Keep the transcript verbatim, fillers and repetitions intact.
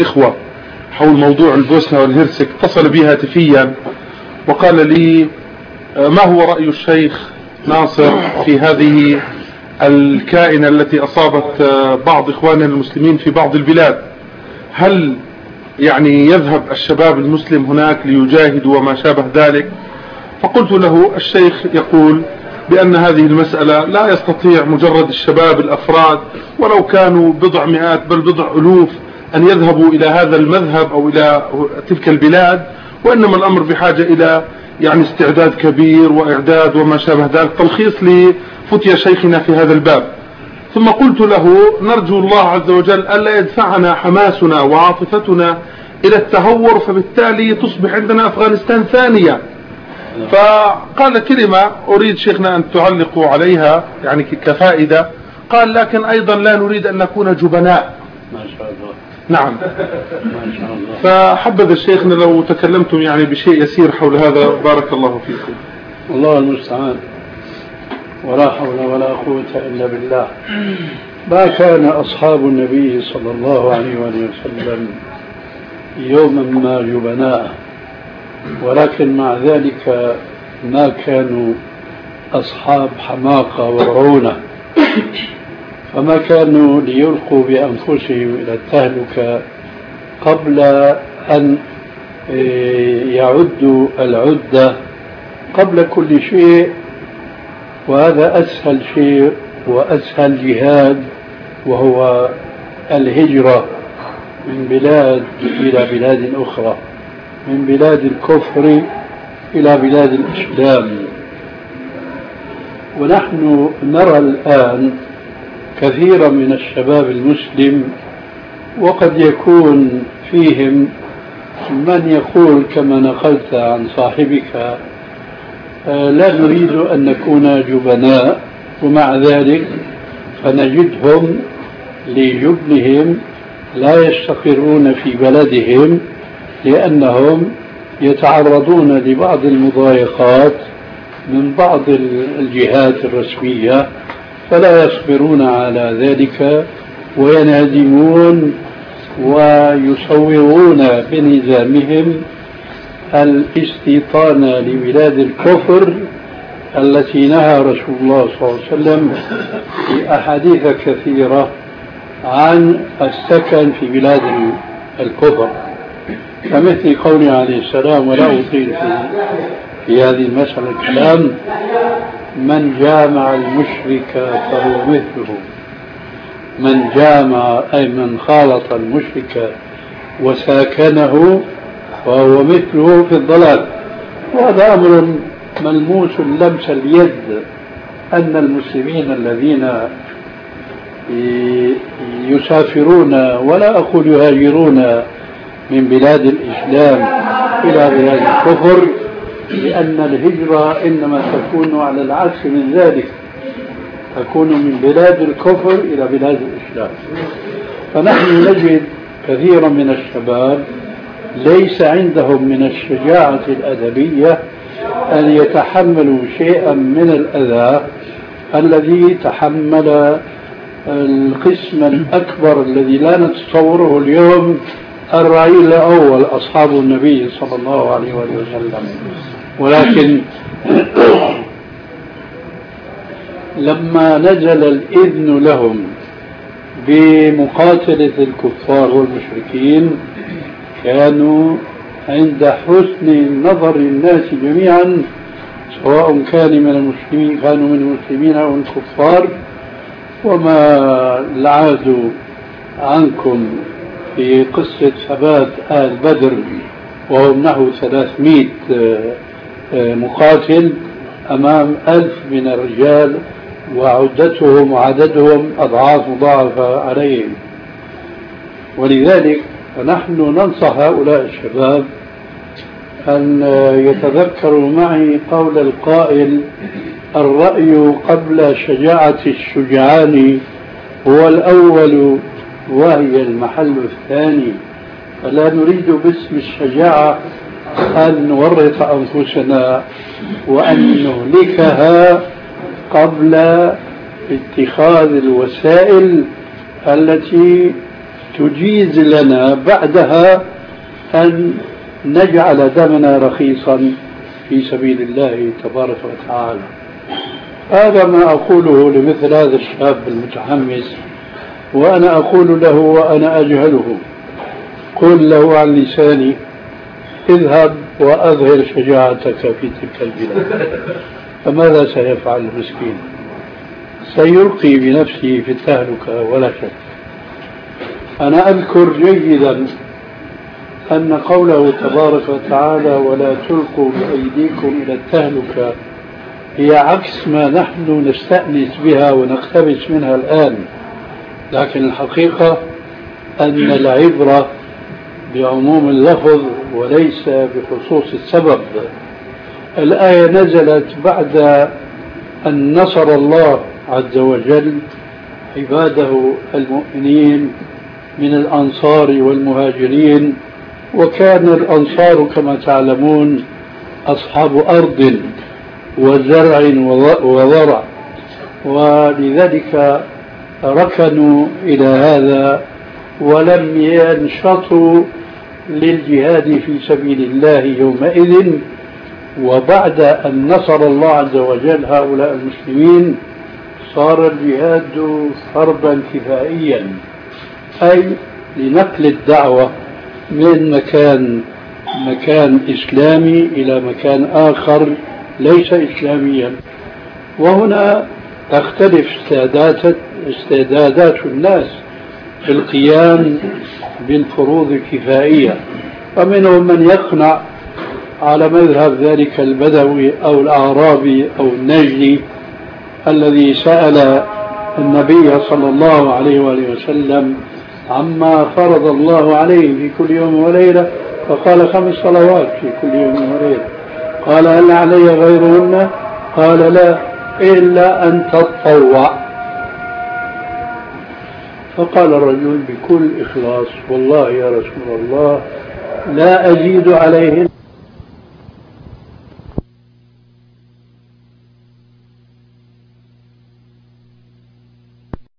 إخوة حول موضوع البوسنة والهرسك اتصل بي هاتفيا وقال لي ما هو رأي الشيخ ناصر في هذه الكائنة التي أصابت بعض إخواننا المسلمين في بعض البلاد؟ هل يعني يذهب الشباب المسلم هناك ليجاهدوا وما شابه ذلك؟ فقلت له الشيخ يقول بأن هذه المسألة لا يستطيع مجرد الشباب الأفراد ولو كانوا بضع مئات بل بضع ألوف أن يذهبوا إلى هذا المذهب أو إلى تلك البلاد، وإنما الأمر بحاجة إلى يعني استعداد كبير وإعداد وما شابه ذلك. تلخيص لفتية شيخنا في هذا الباب. ثم قلت له نرجو الله عز وجل ألا يدفعنا حماسنا وعاطفتنا إلى التهور فبالتالي تصبح عندنا أفغانستان ثانية. فقال كلمة أريد شيخنا أن تعلقوا عليها يعني كفائدة، قال لكن أيضا لا نريد أن نكون جبناء. ما شاء الله. نعم ما شاء الله. فحبذا الشيخنا لو تكلمتم يعني بشيء يسير حول هذا بارك الله فيكم. الله المستعان، ولا حول ولا قوة إلا بالله. ما كان أصحاب النبي صلى الله عليه وسلم يوما ما جبناء، ولكن مع ذلك ما كانوا أصحاب حماقة ورعونة، فما كانوا ليلقوا بأنفسهم إلى التهلكة قبل أن يعدوا العدة قبل كل شيء. وهذا أسهل شيء وأسهل جهاد، وهو الهجرة من بلاد إلى بلاد أخرى، من بلاد الكفر إلى بلاد الإسلام. ونحن نرى الآن كثيرا من الشباب المسلم، وقد يكون فيهم من يقول كما نقلت عن صاحبك لا نريد أن نكون جبناء، ومع ذلك فنجدهم لجبنهم لا يستقرون في بلدهم لأنهم يتعرضون لبعض المضايقات من بعض الجهات الرسمية، فلا يصبرون على ذلك وينهزمون ويصورون بنظامهم الاستيطان لبلاد الكفر التي نهى رسول الله صلى الله عليه وسلم في أحاديث كثيرة عن السكن في بلاد الكفر، كمثل قوله عليه السلام: ولا أطيل في, في هذه المسألة الكلام: من جامع المشرك فهو مثله. من جامع أي من خالط المشرك وساكنه فهو مثله في الضلال. وهذا أمر ملموس لمس اليد، أن المسلمين الذين يسافرون ولا أقول يهاجرون من بلاد الإسلام إلى بلاد الكفر، لأن الهجرة إنما تكون على العكس من ذلك، تكون من بلاد الكفر إلى بلاد الإسلام. فنحن نجد كثيرا من الشباب ليس عندهم من الشجاعة الأدبية أن يتحملوا شيئا من الأذى الذي تحمل القسم الأكبر الذي لا نتصوره اليوم، الرعيل الأول أصحاب النبي صلى الله عليه وسلم. ولكن لما نزل الإذن لهم بمقاتلة الكفار والمشركين كانوا عند حسن نظر الناس جميعا، سواء كان من المسلمين كانوا من المسلمين أو الكفار. وما العاد عنكم في قصة ثبات آل بدر وهم نحو ثلاثمائة مقاتل أمام ألف من الرجال، وعدتهم وعددهم أضعاف مضاعفة عليهم. ولذلك فنحن ننصح هؤلاء الشباب أن يتذكروا معي قول القائل: الرأي قبل شجاعة الشجعان هو الأول وهي المحل الثاني. فلا نريد باسم الشجاعة أن نورط أنفسنا وأن نهلكها قبل اتخاذ الوسائل التي تجيز لنا بعدها أن نجعل دمنا رخيصا في سبيل الله تبارك وتعالى. هذا ما أقوله لمثل هذا الشاب المتحمس، وأنا أقول له وأنا أجهله: قل له عن لساني اذهب وأظهر شجاعتك في تلك البلاد. فماذا سيفعل المسكين؟ سيلقي بنفسه في التهلكة ولا شك. أنا أذكر جيدا أن قوله تبارك وتعالى ولا تلقوا بأيديكم إلى التهلكة هي عكس ما نحن نستأنس بها ونقتبس منها الآن، لكن الحقيقة أن العبرة بعموم اللفظ وليس بخصوص السبب. الآية نزلت بعد أن نصر الله عز وجل عباده المؤمنين من الأنصار والمهاجرين، وكان الأنصار كما تعلمون أصحاب أرض وزرع وضرع، ولذلك ركنوا إلى هذا ولم ينشطوا للجهاد في سبيل الله يومئذ. وبعد أن نصر الله عز وجل هؤلاء المسلمين صار الجهاد فرضا كفائيا، أي لنقل الدعوة من مكان مكان إسلامي إلى مكان آخر ليس إسلاميا. وهنا تختلف استعدادات استعدادات الناس في القيام بالفروض الكفائية، فمنهم من يقنع على مذهب ذلك البدوي أو الأعرابي أو النجدي الذي سأل النبي صلى الله عليه وآله وسلم عما فرض الله عليه في كل يوم وليلة، فقال خمس صلوات في كل يوم وليلة. قال هل علي غيرهن؟ قال لا إلا أن تتطوع. فقال الرجل بكل إخلاص والله يا رسول الله لا أزيد عليهن